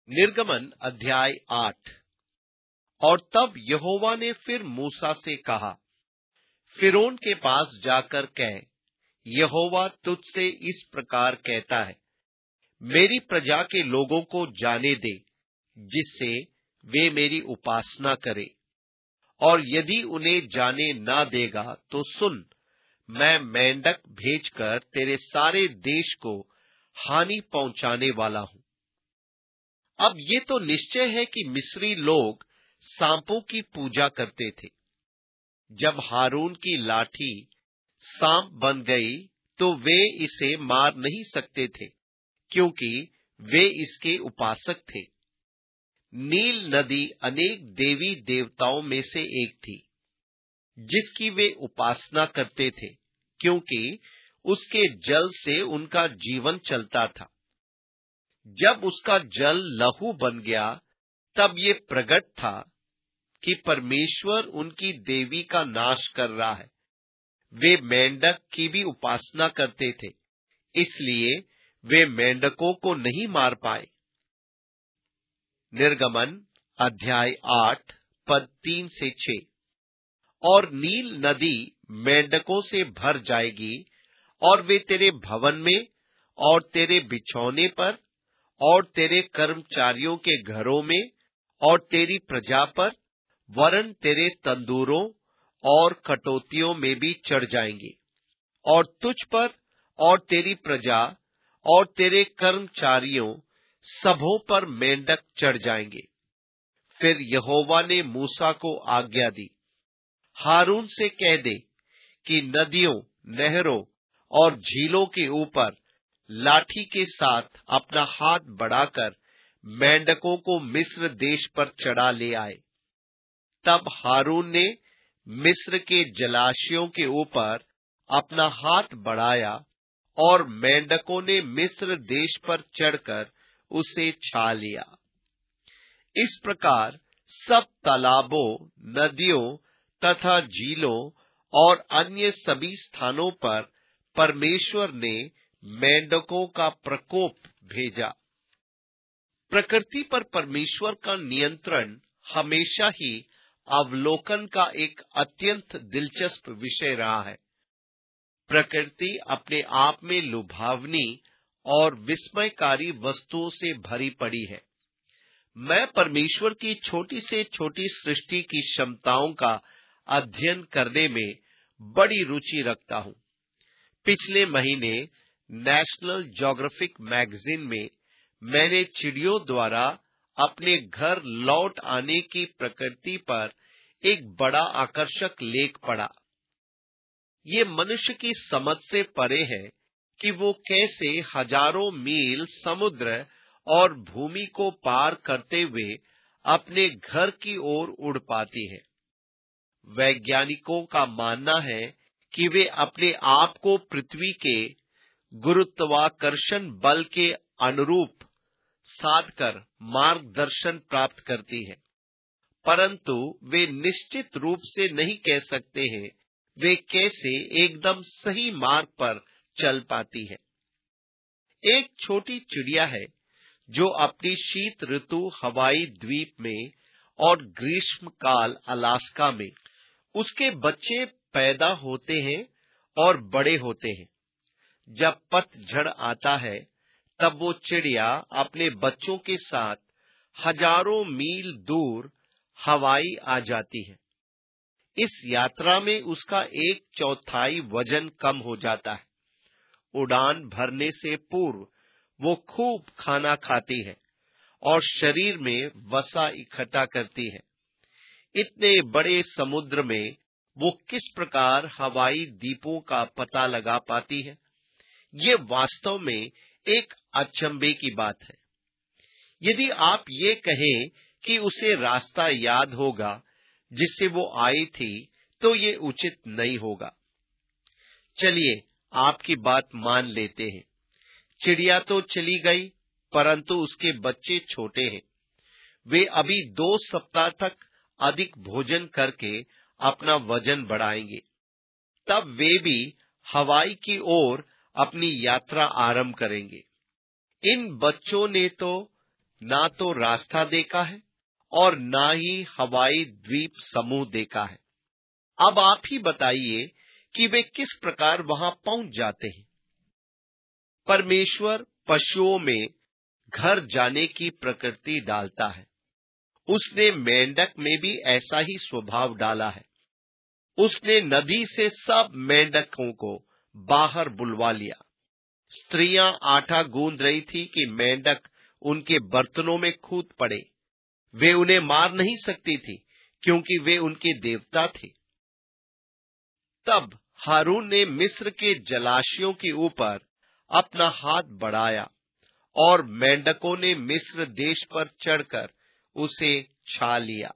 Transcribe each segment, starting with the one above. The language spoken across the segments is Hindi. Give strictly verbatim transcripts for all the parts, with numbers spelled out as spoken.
निर्गमन अध्याय आठ। और तब यहोवा ने फिर मूसा से कहा, फिरौन के पास जाकर कह, यहोवा तुझसे इस प्रकार कहता है, मेरी प्रजा के लोगों को जाने दे, जिससे वे मेरी उपासना करें। और यदि उन्हें जाने ना देगा तो सुन, मैं मेंढक भेजकर तेरे सारे देश को हानि पहुंचाने वाला हूं। अब ये तो निश्चय है कि मिस्री लोग सांपों की पूजा करते थे। जब हारून की लाठी सांप बन गई तो वे इसे मार नहीं सकते थे, क्योंकि वे इसके उपासक थे। नील नदी अनेक देवी देवताओं में से एक थी, जिसकी वे उपासना करते थे, क्योंकि उसके जल से उनका जीवन चलता था। जब उसका जल लहू बन गया, तब ये प्रकट था कि परमेश्वर उनकी देवी का नाश कर रहा है। वे मेंढक की भी उपासना करते थे, इसलिए वे मेंढकों को नहीं मार पाए। निर्गमन अध्याय आठ पद तीन से छह। और नील नदी मेंढकों से भर जाएगी, और वे तेरे भवन में और तेरे बिछौने पर और तेरे कर्मचारियों के घरों में और तेरी प्रजा पर, वरन तेरे तंदूरों और कटोतियों में भी चढ़ जाएंगे। और तुझ पर और तेरी प्रजा और तेरे कर्मचारियों सबों पर मेंढक चढ़ जाएंगे। फिर यहोवा ने मूसा को आज्ञा दी, हारून से कह दे कि नदियों, नहरों और झीलों के ऊपर लाठी के साथ अपना हाथ बढ़ाकर मेंढकों को मिस्र देश पर चढ़ा ले आए। तब हारून ने मिस्र के जलाशयों के ऊपर अपना हाथ बढ़ाया, और मेंढकों ने मिस्र देश पर चढ़कर उसे छा लिया। इस प्रकार सब तालाबों, नदियों तथा झीलों और अन्य सभी स्थानों पर परमेश्वर ने मेंढकों का प्रकोप भेजा। प्रकृति पर परमेश्वर का नियंत्रण हमेशा ही अवलोकन का एक अत्यंत दिलचस्प विषय रहा है। प्रकृति अपने आप में लुभावनी और विस्मयकारी वस्तुओं से भरी पड़ी है। मैं परमेश्वर की छोटी से छोटी सृष्टि की क्षमताओं का अध्ययन करने में बड़ी रुचि रखता हूं। पिछले महीने नेशनल ज्योग्राफिक मैगजीन में मैंने चिड़ियों द्वारा अपने घर लौट आने की प्रकृति पर एक बड़ा आकर्षक लेख पढ़ा। ये मनुष्य की समझ से परे है कि वो कैसे हजारों मील समुद्र और भूमि को पार करते हुए अपने घर की ओर उड़ पाती है। वैज्ञानिकों का मानना है कि वे अपने आप को पृथ्वी के गुरुत्वाकर्षण बल के अनुरूप साधकर मार्गदर्शन प्राप्त करती है, परंतु वे निश्चित रूप से नहीं कह सकते हैं वे कैसे एकदम सही मार्ग पर चल पाती है। एक छोटी चिड़िया है जो अपनी शीत ऋतु हवाई द्वीप में और ग्रीष्म काल अलास्का में उसके बच्चे पैदा होते हैं और बड़े होते हैं। जब पतझड़ आता है, तब वो चिड़िया अपने बच्चों के साथ हजारों मील दूर हवाई आ जाती है। इस यात्रा में उसका एक चौथाई वजन कम हो जाता है। उड़ान भरने से पूर्व वो खूब खाना खाती है और शरीर में वसा इकट्ठा करती है। इतने बड़े समुद्र में वो किस प्रकार हवाई द्वीपों का पता लगा पाती है, ये वास्तव में एक अचंभे की बात है। यदि आप ये कहें कि उसे रास्ता याद होगा जिससे वो आई थी, तो ये उचित नहीं होगा। चलिए आपकी बात मान लेते हैं। चिड़िया तो चली गई, परंतु उसके बच्चे छोटे हैं। वे अभी दो सप्ताह तक अधिक भोजन करके अपना वजन बढ़ाएंगे। तब वे भी हवाई की ओर अपनी यात्रा आरंभ करेंगे। इन बच्चों ने तो ना तो रास्ता देखा है और ना ही हवाई द्वीप समूह देखा है। अब आप ही बताइए कि वे किस प्रकार वहां पहुंच जाते हैं। परमेश्वर पशुओं में घर जाने की प्रकृति डालता है। उसने मेंढक में भी ऐसा ही स्वभाव डाला है। उसने नदी से सब मेंढकों को बाहर बुलवा लिया। स्त्रियां आटा गूंद रही थी कि मेंढक उनके बर्तनों में कूद पड़े। वे उन्हें मार नहीं सकती थी क्योंकि वे उनके देवता थे। तब हारून ने मिस्र के जलाशयों के ऊपर अपना हाथ बढ़ाया और मेंढकों ने मिस्र देश पर चढ़कर उसे छा लिया।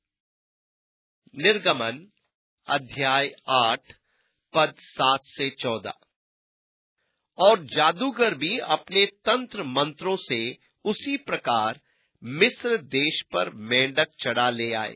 निर्गमन अध्याय आठ पद सात से चौदह। और जादूगर भी अपने तंत्र मंत्रों से उसी प्रकार मिस्र देश पर मेंढक चढ़ा ले आए।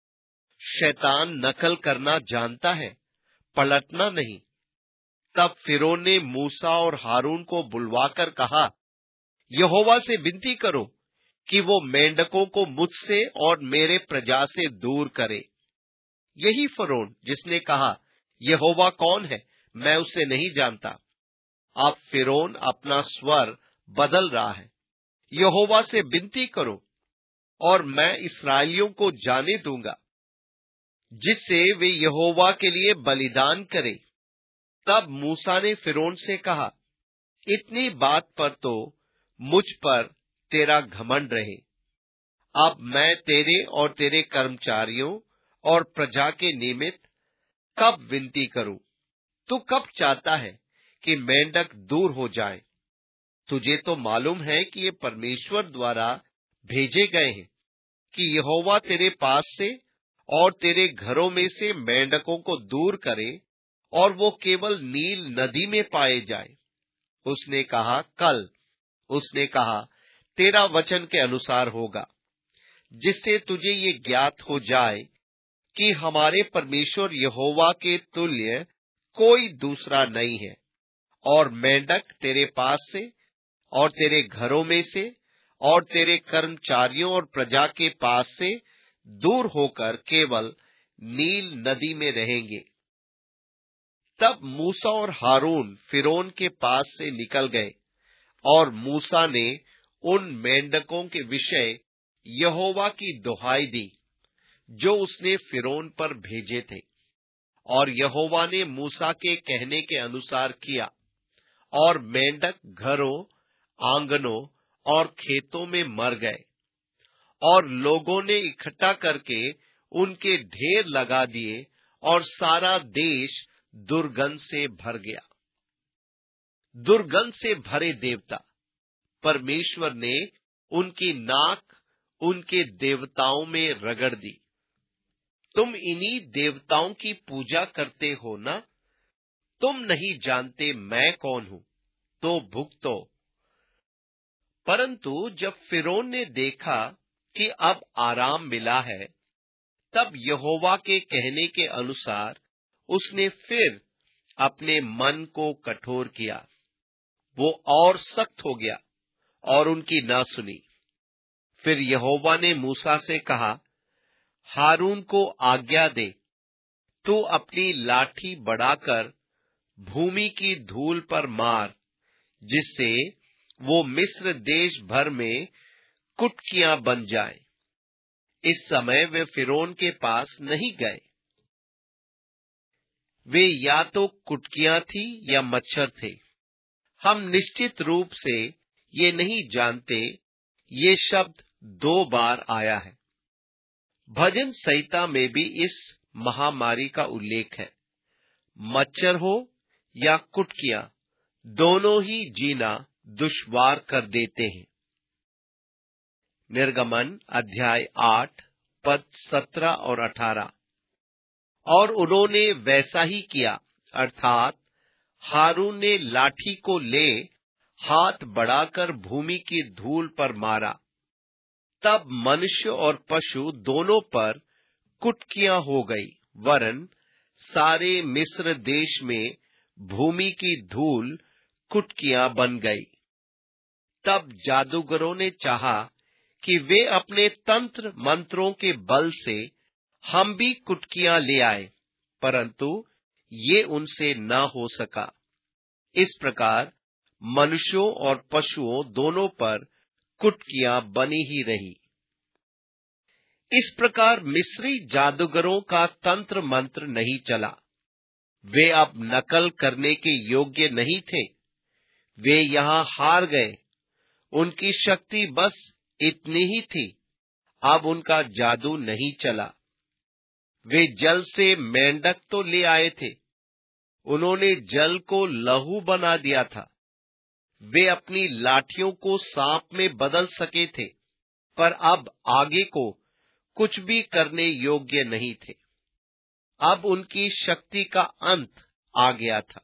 शैतान नकल करना जानता है, पलटना नहीं। तब फिरौन ने मूसा और हारून को बुलवाकर कहा, यहोवा से विनती करो कि वो मेंढकों को मुझसे और मेरे प्रजा से दूर करे। यही फिरौन जिसने कहा, यहोवा कौन है, मैं उसे नहीं जानता। अब फिरौन अपना स्वर बदल रहा है। यहोवा से विनती करो और मैं इस्राएलियों को जाने दूंगा, जिससे वे यहोवा के लिए बलिदान करें। तब मूसा ने फिरौन से कहा, इतनी बात पर तो मुझ पर तेरा घमंड रहे। अब मैं तेरे और तेरे कर्मचारियों और प्रजा के निमित्त कब विनती करूं? तू कब चाहता है कि मेंढक दूर हो जाए? तुझे तो मालूम है कि ये परमेश्वर द्वारा भेजे गए हैं कि यहोवा तेरे पास से और तेरे घरों में से मेंढकों को दूर करे और वो केवल नील नदी में पाए जाए। उसने कहा, कल। उसने कहा, तेरा वचन के अनुसार होगा, जिससे तुझे ये ज्ञात हो जाए कि हमारे परमेश्वर यहोवा के तुल्य कोई दूसरा नहीं है। और मेंढक तेरे पास से और तेरे घरों में से और तेरे कर्मचारियों और प्रजा के पास से दूर होकर केवल नील नदी में रहेंगे। तब मूसा और हारून फिरौन के पास से निकल गए और मूसा ने उन मेंढकों के विषय यहोवा की दुहाई दी जो उसने फिरौन पर भेजे थे। और यहोवा ने मूसा के कहने के अनुसार किया और मेंढक घरों, आंगनों और खेतों में मर गए और लोगों ने इकट्ठा करके उनके ढेर लगा दिए और सारा देश दुर्गंध से भर गया। दुर्गंध से भरे देवता। परमेश्वर ने उनकी नाक उनके देवताओं में रगड़ दी। तुम इन्हीं देवताओं की पूजा करते हो ना? तुम नहीं जानते मैं कौन हूं, तो भुगतो। परंतु जब फिरौन ने देखा कि अब आराम मिला है, तब यहोवा के कहने के अनुसार उसने फिर अपने मन को कठोर किया। वो और सख्त हो गया और उनकी न सुनी। फिर यहोवा ने मूसा से कहा, हारून को आज्ञा दे, तू अपनी लाठी बढ़ाकर भूमि की धूल पर मार, जिससे वो मिस्र देश भर में कुटकियां बन जाए। इस समय वे फिरौन के पास नहीं गए। वे या तो कुटकियां थी या मच्छर थे। हम निश्चित रूप से ये नहीं जानते। ये शब्द दो बार आया है। भजन संहिता में भी इस महामारी का उल्लेख है। मच्छर हो या कुटकियां, दोनों ही जीना दुश्वार कर देते हैं। निर्गमन अध्याय आठ पद सत्रह और अठारह। और उन्होंने वैसा ही किया, अर्थात हारून ने लाठी को ले हाथ बढ़ाकर भूमि की धूल पर मारा। तब मनुष्य और पशु दोनों पर कुटकियां हो गई, वरन सारे मिस्र देश में भूमि की धूल कुटकियां बन गई। तब जादूगरों ने चाहा कि वे अपने तंत्र मंत्रों के बल से हम भी कुटकियां ले आए, परंतु ये उनसे न हो सका। इस प्रकार मनुष्यों और पशुओं दोनों पर कुटकियां बनी ही रही। इस प्रकार मिस्री जादूगरों का तंत्र मंत्र नहीं चला। वे अब नकल करने के योग्य नहीं थे। वे यहां हार गए। उनकी शक्ति बस इतनी ही थी। अब उनका जादू नहीं चला। वे जल से मेंढक तो ले आए थे। उन्होंने जल को लहू बना दिया था। वे अपनी लाठियों को सांप में बदल सके थे, पर अब आगे को कुछ भी करने योग्य नहीं थे। अब उनकी शक्ति का अंत आ गया था।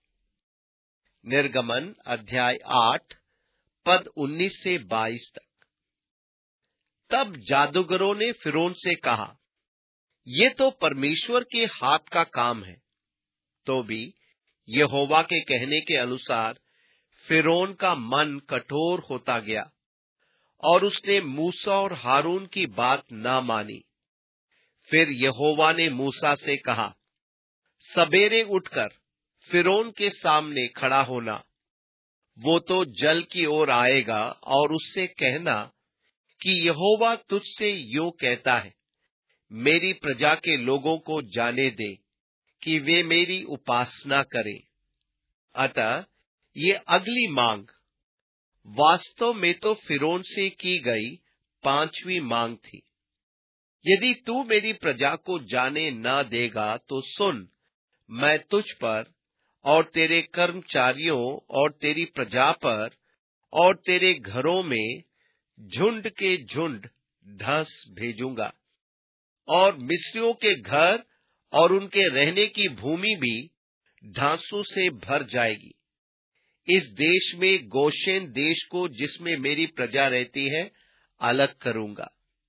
निर्गमन अध्याय आठ पद उन्नीस से बाईस तक। तब जादूगरों ने फिरौन से कहा, ये तो परमेश्वर के हाथ का काम है। तो भी यहोवा के कहने के अनुसार फिरौन का मन कठोर होता गया और उसने मूसा और हारून की बात न मानी। फिर यहोवा ने मूसा से कहा, सवेरे उठकर फिरौन के सामने खड़ा होना। वो तो जल की ओर आएगा और उससे कहना कि यहोवा तुझसे यूं कहता है, मेरी प्रजा के लोगों को जाने दे कि वे मेरी उपासना करें। अतः ये अगली मांग वास्तव में तो फिरौन से की गई पांचवी मांग थी। यदि तू मेरी प्रजा को जाने न देगा तो सुन, मैं तुझ पर और तेरे कर्मचारियों और तेरी प्रजा पर और तेरे घरों में झुंड के झुंड ढस भेजूंगा, और मिस्रियों के घर और उनके रहने की भूमि भी ढांसों से भर जाएगी। इस देश में गोशेन देश को, जिसमें मेरी प्रजा रहती है, अलग करूंगा।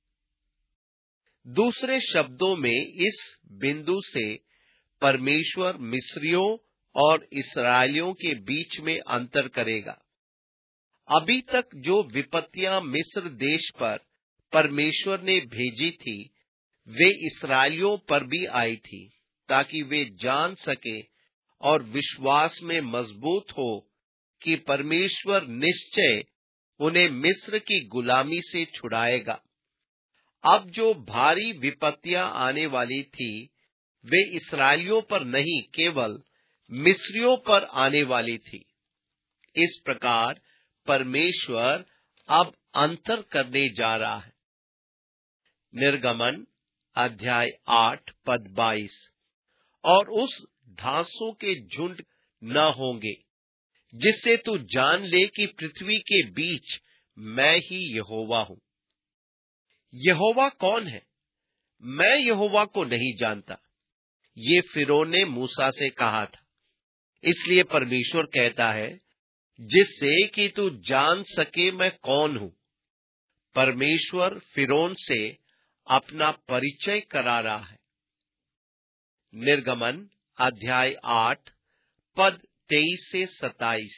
दूसरे शब्दों में इस बिंदु से परमेश्वर मिस्रियों और इस्राएलियों के बीच में अंतर करेगा। अभी तक जो विपत्तियां मिस्र देश पर परमेश्वर ने भेजी थी, वे इस्राएलियों पर भी आई थी, ताकि वे जान सके और विश्वास में मजबूत हो कि परमेश्वर निश्चय उन्हें मिस्र की गुलामी से छुड़ाएगा। अब जो भारी विपत्तियां आने वाली थी, वे इस्राएलियों पर नहीं, केवल मिस्रियों पर आने वाली थी। इस प्रकार परमेश्वर अब अंतर करने जा रहा है। निर्गमन अध्याय आठ पद बाईस। और उस ढांसों के झुंड न होंगे, जिससे तू जान ले कि पृथ्वी के बीच मैं ही यहोवा हूं। यहोवा कौन है? मैं यहोवा को नहीं जानता, ये फिरौन ने मूसा से कहा था। इसलिए परमेश्वर कहता है, जिससे कि तू जान सके मैं कौन हूं। परमेश्वर फिरौन से अपना परिचय करा रहा है। निर्गमन अध्याय आठ पद तेईस से सताइस।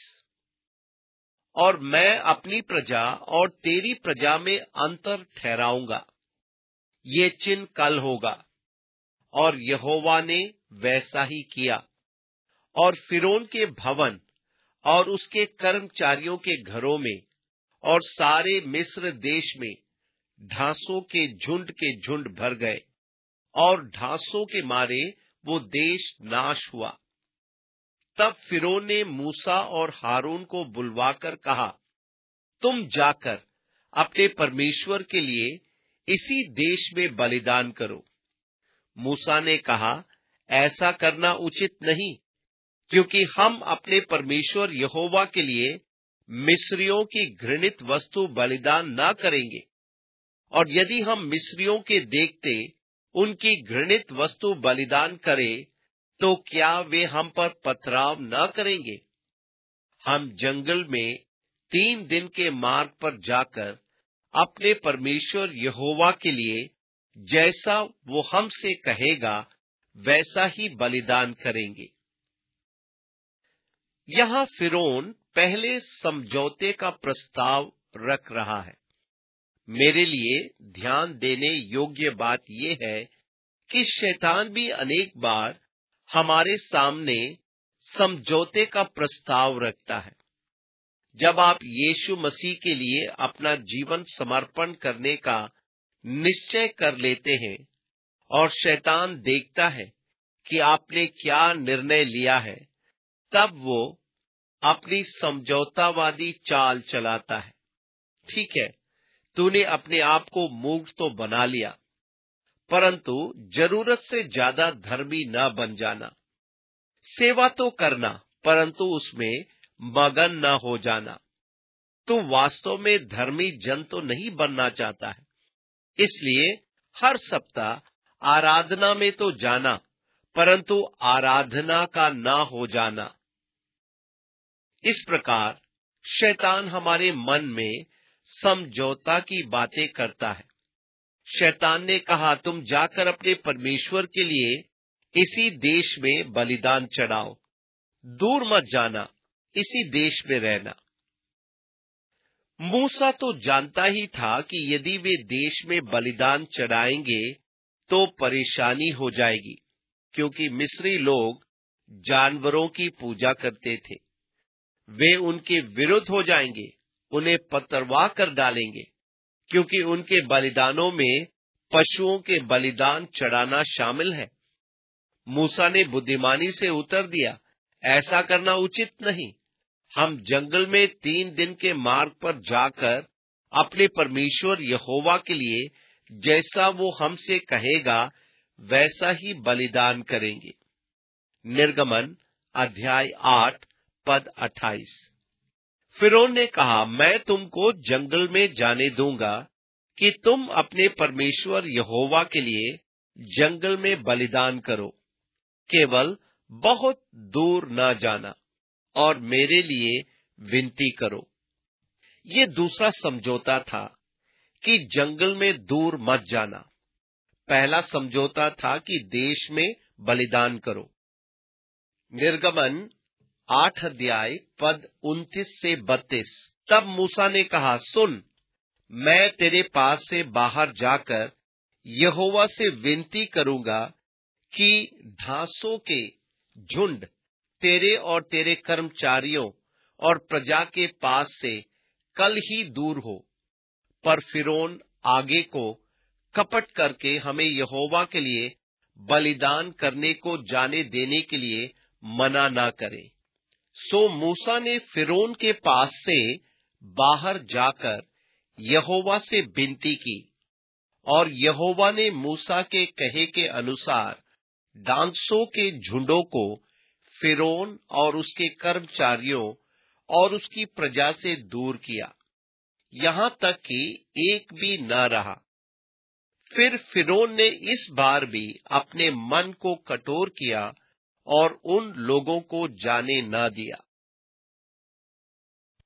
और मैं अपनी प्रजा और तेरी प्रजा में अंतर ठहराऊंगा, ये चिन्ह कल होगा। और यहोवा ने वैसा ही किया। और फिरौन के भवन और उसके कर्मचारियों के घरों में और सारे मिस्र देश में ढांसों के झुंड के झुंड भर गए, और ढांसों के मारे वो देश नाश हुआ। तब फिरौन ने मूसा और हारून को बुलवाकर कहा, तुम जाकर अपने परमेश्वर के लिए इसी देश में बलिदान करो। मूसा ने कहा, ऐसा करना उचित नहीं, क्योंकि हम अपने परमेश्वर यहोवा के लिए मिस्रियों की घृणित वस्तु बलिदान न करेंगे। और यदि हम मिस्रियों के देखते उनकी घृणित वस्तु बलिदान करें, तो क्या वे हम पर पथराव न करेंगे? हम जंगल में तीन दिन के मार्ग पर जाकर अपने परमेश्वर यहोवा के लिए जैसा वो हमसे कहेगा, वैसा ही बलिदान करेंगे। यहां फिरौन पहले समझौते का प्रस्ताव रख रहा है। मेरे लिए ध्यान देने योग्य बात यह है कि शैतान भी अनेक बार हमारे सामने समझौते का प्रस्ताव रखता है। जब आप यीशु मसीह के लिए अपना जीवन समर्पण करने का निश्चय कर लेते हैं और शैतान देखता है कि आपने क्या निर्णय लिया है, तब वो अपनी समझौतावादी चाल चलाता है। ठीक है, तूने अपने आप को मूर्ख तो बना लिया, परंतु जरूरत से ज्यादा धर्मी न बन जाना। सेवा तो करना, परंतु उसमें मगन न हो जाना। तू वास्तव में धर्मी जन तो नहीं बनना चाहता है, इसलिए हर सप्ताह आराधना में तो जाना, परंतु आराधना का न हो जाना। इस प्रकार शैतान हमारे मन में समझौता की बातें करता है। शैतान ने कहा, तुम जाकर अपने परमेश्वर के लिए इसी देश में बलिदान चढ़ाओ, दूर मत जाना, इसी देश में रहना। मूसा तो जानता ही था कि यदि वे देश में बलिदान चढ़ाएंगे तो परेशानी हो जाएगी, क्योंकि मिस्री लोग जानवरों की पूजा करते थे। वे उनके विरुद्ध हो जाएंगे, उन्हें पतरवाह कर डालेंगे, क्योंकि उनके बलिदानों में पशुओं के बलिदान चढ़ाना शामिल है। मूसा ने बुद्धिमानी से उत्तर दिया, ऐसा करना उचित नहीं। हम जंगल में तीन दिन के मार्ग पर जाकर अपने परमेश्वर यहोवा के लिए जैसा वो हमसे कहेगा वैसा ही बलिदान करेंगे। निर्गमन अध्याय आठ पद अट्ठाईस। फिरौन ने कहा, मैं तुमको जंगल में जाने दूंगा कि तुम अपने परमेश्वर यहोवा के लिए जंगल में बलिदान करो, केवल बहुत दूर न जाना और मेरे लिए विनती करो। ये दूसरा समझौता था कि जंगल में दूर मत जाना। पहला समझौता था कि देश में बलिदान करो। निर्गमन आठ अध्याय पद उनतीस से बत्तीस। तब मूसा ने कहा, सुन, मैं तेरे पास से बाहर जाकर यहोवा से विनती करूंगा कि धांसों के झुंड तेरे और तेरे कर्मचारियों और प्रजा के पास से कल ही दूर हो। पर फिरौन आगे को कपट करके हमें यहोवा के लिए बलिदान करने को जाने देने के लिए मना ना करे। सो मूसा ने फिरौन के पास से बाहर जाकर यहोवा से विनती की, और यहोवा ने मूसा के कहे के अनुसार डांसों के झुंडों को फिरौन और उसके कर्मचारियों और उसकी प्रजा से दूर किया, यहां तक कि एक भी न रहा। फिर फिरौन ने इस बार भी अपने मन को कठोर किया और उन लोगों को जाने न दिया।